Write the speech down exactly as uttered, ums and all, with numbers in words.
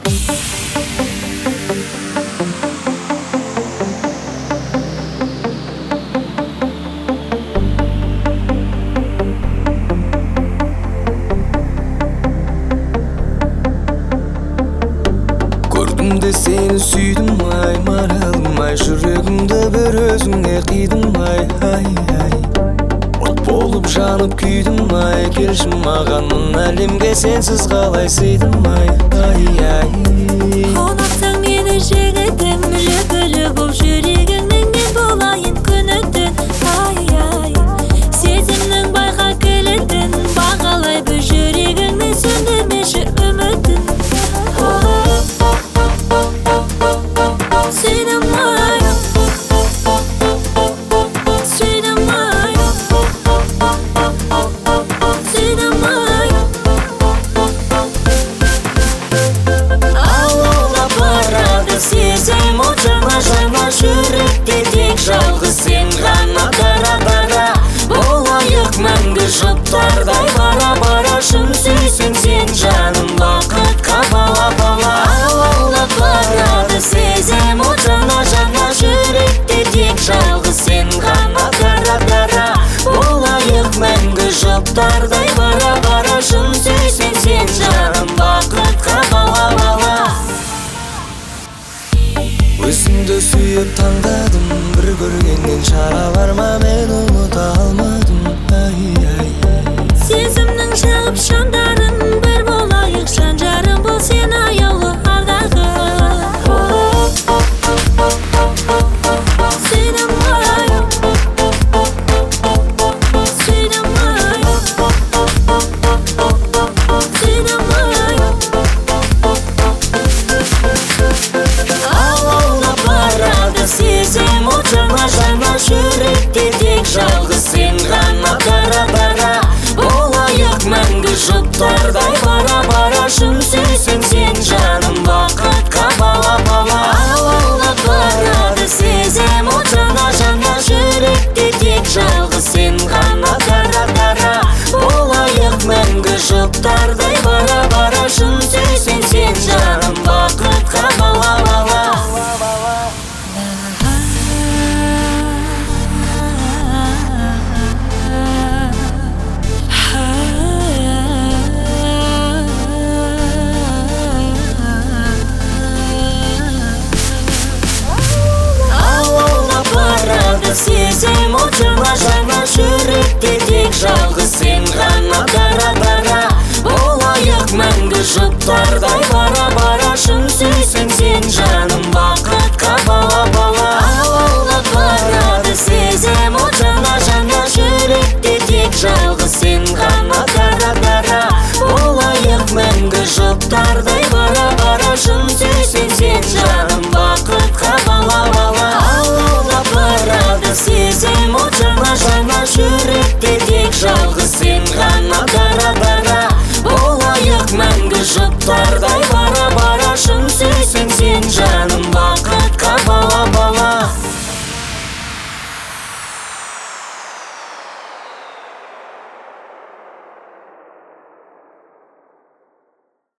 Көrdім сені сүйдім ай, маралым ай, жүрегімді бір өзіңе қидым ай, ай, ай. От болып жанып күйдім ай, келші маған мына әлемге сенсіз қалай сыйдым ай, ай, ай. Ұнатсаң мені жігітім, лүпілі боп жүрегіңнен мен болайын күні түн, ай, ай. Сезімнің байқа кілтін бағалай бір жүрегіңді сөндірмеші үмітін. Сүйдім ай, сүйдім ай, сүйдім ай. Алаулап барады сезім от жана-жана, жүректе тек жалғыз сен ғана қара-қара. Болайық мәңгі жұптардай бара-бара, шын сүйсең сен жаным бақытқа бала-бала. Алаулап барады сезім от жана-жана, жүректе тек жалғыз сен ғана қара-қара. Болайық мәңгі жұптардай бара-бара, шын сүйсең сен жаным бақытқа бала-бала. Өзімді сүйіп таңдадым, бір көргеннен шара бар ма, мен ұмыта алмадым, ай, ай. Сезімнің жағып шамдарын, бір болайық жан жарым, бұл сен аяулы ардағы. Сүйдім ай, сүйдім ай, сүйдім ай. Алаулап барады сезім от жана-жана, жүректе тек жалғыз сен ғана қара-қара. Болайық мәңгі жұптардай бара-бара, шын сүйсең сен жаным бақытқа бала-бала. Алаулап барады сезім от жана-жана, жүректе тек жалғыз сен ғана қара-қара. Болайық мәңгі жұптардай бара-бара, шын сүйсең сен жаным бақытқа бала-бала. Алаулап барады сезім от жана-жана, жүректе тек жалғыз сен ғана қара-қара. Болайық мәңгі жұптардай бара-бара, шын сүйсең сен жаным